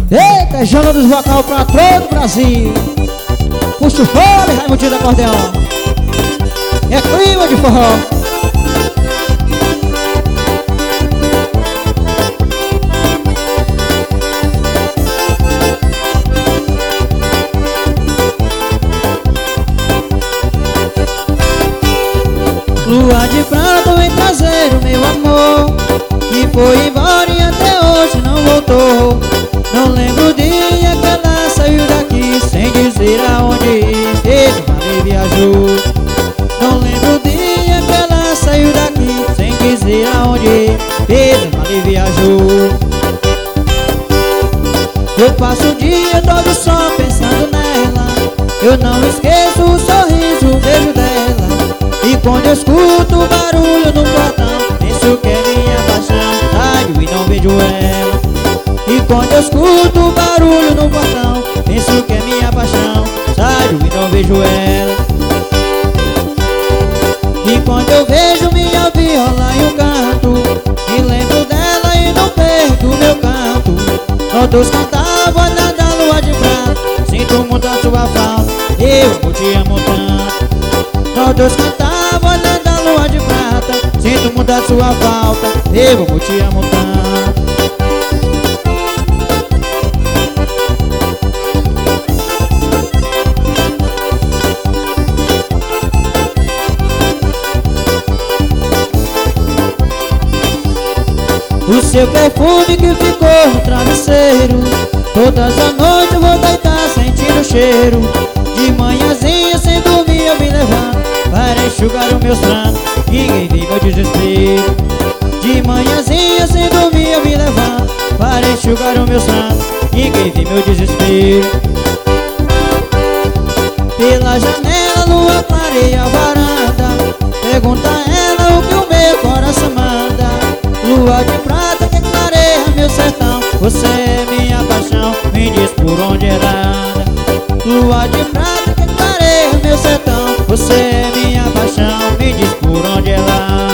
Eita, Jana dos vocal pra todo o Brasil. Puxa o fole, Raimundinho da acordeão. É clima de forró. Lua de prata vem trazer o meu amor, que foi embora e até hoje não voltou. Não lembro o dia que ela saiu daqui sem dizer aonde ir, fez uma viajou. Não lembro o dia que ela saiu daqui sem dizer aonde ir, fez uma viajou. Eu passo o dia todo só pensando nela, eu não esqueço o sorriso, o beijo dela. E quando eu escuto o barulho no portão, penso que é minha paixão, saio e não vejo ela. E quando eu escuto o barulho no portão, penso que é minha paixão, saio e não vejo ela. E quando eu vejo minha viola em um canto, me lembro dela e não perco o meu canto. Nós dois cantávamos olhando a lua de prata, sinto muito a sua falta, eu te amo tanto. Nós dois cantávamos olhando a lua de prata, sinto muito a sua falta, eu te amo tanto. O seu perfume que ficou no travesseiro, todas as noites eu vou deitar sentindo o cheiro. De manhãzinha sem dormir eu me levanto para enxugar os meus prantos, ninguém vê meu desespero. De manhãzinha sem dormir eu me levanto para enxugar os meus prantos, ninguém vê meu desespero. Pela janela a lua clareia a varanda, pergunta a ela o que o meu coração manda. Lua de prata que clareia meu sertão, você é minha paixão, me diz por onde ela anda. Lua de prata que clareia meu sertão, você é minha paixão, me diz por onde ela anda.